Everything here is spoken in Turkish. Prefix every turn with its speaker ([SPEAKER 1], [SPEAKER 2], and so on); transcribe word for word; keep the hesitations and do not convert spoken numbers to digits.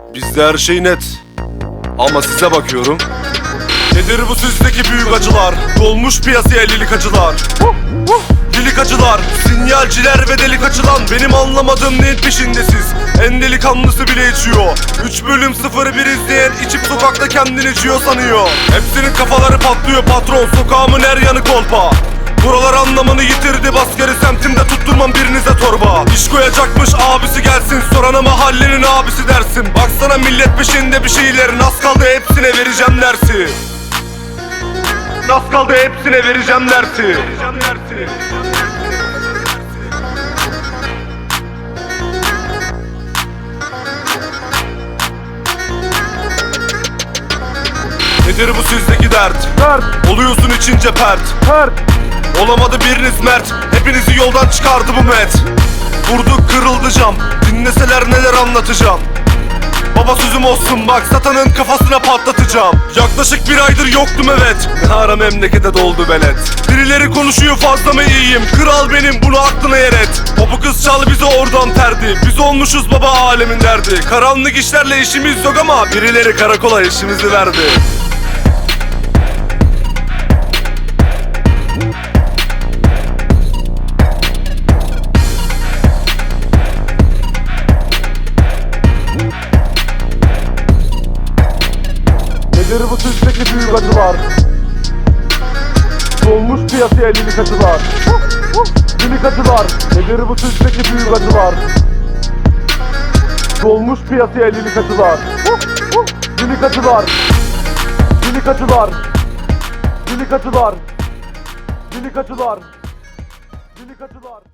[SPEAKER 1] Bizde her şey net. Ama size bakıyorum. Nedir bu sizdeki büyük acılar? Dolmuş piyasaya lilik acılar. Lilik acılar, sinyalciler ve delik açılan. Benim anlamadığım neyin peşindesiz? En delikanlısı bile içiyor. Üç bölüm sıfır bir izleyen içip sokakta kendini içiyor sanıyor. Hepsinin kafaları patlıyor patron, sokağımın her yanı kolpa. Buralar anlamını yitirdi, baskeri semtimde tutturmam birinize torba. İş koyacakmış abisi gelsin, sorana mahallenin abisi dersin. Baksana millet peşinde bir şeylerin, az kaldı hepsine vereceğim dersi. Az kaldı hepsine vereceğim dersi. Nedir bu sizdeki dert? Dert. Oluyorsun içince pert. Pert. Olamadı biriniz mert. Hepinizi yoldan çıkardı bu met. Vurdu kırıldı cam. Dinleseler neler anlatacağım. Baba sözüm olsun bak, satanın kafasına patlatacağım. Yaklaşık bir aydır yoktum evet. Ne ara memlekete doldu velet. Birileri konuşuyor fazla mı iyiyim? Kral benim, bunu aklına yer et. Popu kız çal bizi oradan terdi. Biz olmuşuz baba alemin derdi. Karanlık işlerle işimiz yok ama birileri karakola işimizi verdi. Nedir bu sizdeki büyük acılar? Dolmuş piyasaya lilik acılar. Lilik acılar. Nedir bu sizdeki büyük acılar? Dolmuş piyasaya lilik acılar. Lilik acılar. Lilik acılar. Lilik acılar. Lilik acılar. Lilik acılar.